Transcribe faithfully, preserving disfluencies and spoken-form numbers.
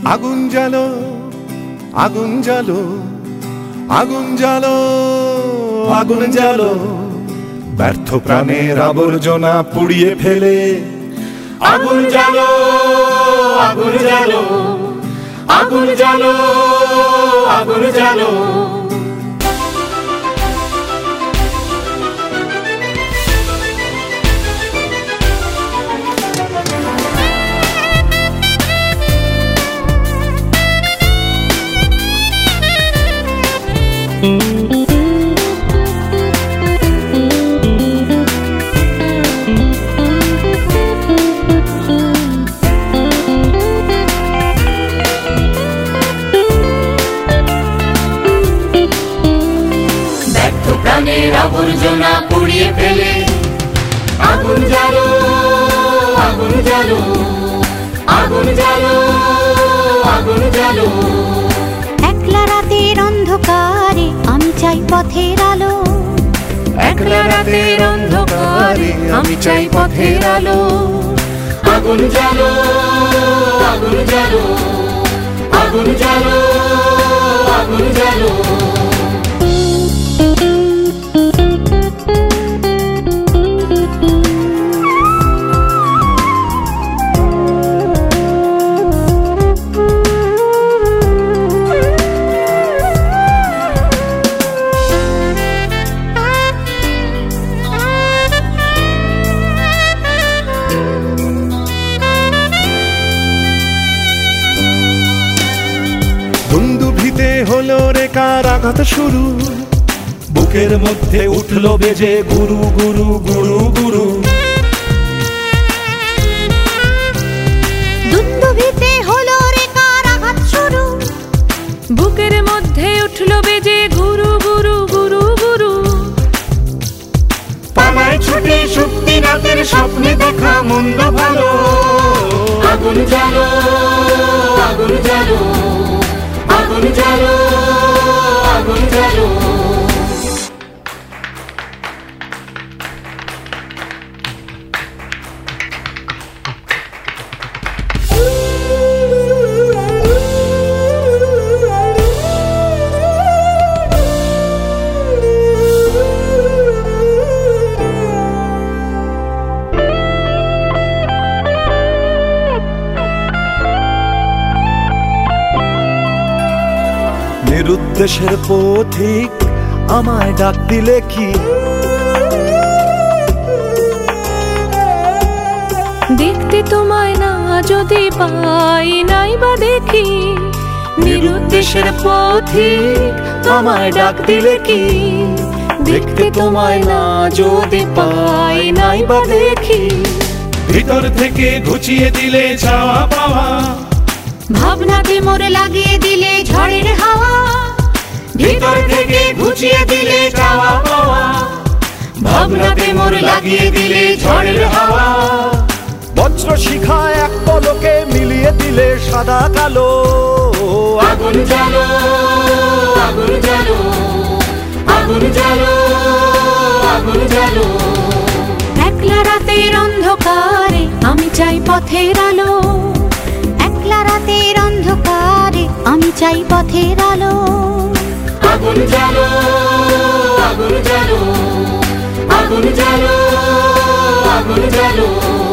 আগুন জ্বালো আগুন জ্বালো আগুন জ্বালো আগুন জ্বালো ব্যর্থ প্রাণের আবর্জনা পুড়িয়ে ফেলে আগুন জ্বালো আগুন জ্বালো আগুন জ্বালো আগুন জ্বালো প্রাণের আবর্জনা পুড়িয়ে ফেলে আগুন জ্বালো আগুন জ্বালো আগুন জ্বালো আগুন জ্বালো একলা রাতের অন্ধকারে আমি চাই পথের আলো একলা রাতের অন্ধকারে আমি চাই পথের আলো আগুন জ্বালো আগুন জ্বালো আগুন জ্বালো আগুন জ্বালো দুন্দুভিতে হলো রে কার আঘাত শুরু বুকের মধ্যে উঠলো বেজে গুরু গুরু গুরু গুরু দুন্দুভিতে হলো রে কার আঘাত শুরু বুকের মধ্যে উঠলো বেজে গুরু গুরু গুরু গুরু পালায় ছুটে শক্তি রাতের স্বপ্নে দেখা মন্দ ভালো আগুন জ্বালো আগুন জ্বালো আগুন জ্বালো আগুন জ্বালো নিরুদ্দেশের পথিক আমায় ডাক দিলে কি দেখতে তোমায় না যদি পাই নাই বা দেখি নিরুদ্দেশের পথিক আমায় ডাক দিলে কি দেখতে তোমায় না যদি পাই নাই বা দেখি ভিতর থেকে ঘুচিয়ে দিলে চাওয়া পাওয়া ভাবনাতে মোরে লাগিয়ে দিলে ঝড়ের হাওয়া ভিতর থেকে ঘুচিয়ে দিলে চাওয়া পাওয়া ভাবনাতে মোর লাগিয়ে দিলে ঝড়ের হাওয়া বজ্র শিখা এক পলকে মিলিয়ে দিলে সাদা কালো আগুন জ্বালো আগুন জ্বালো আগুন জ্বালো আগুন জ্বালো একলা রাতের অন্ধকারে আমি চাই পথের আলো একলা রাতের অন্ধকারে আমি চাই পথের আলো আগুন জ্বালো আগুন জ্বালো আগুন জ্বালো আগুন জ্বালো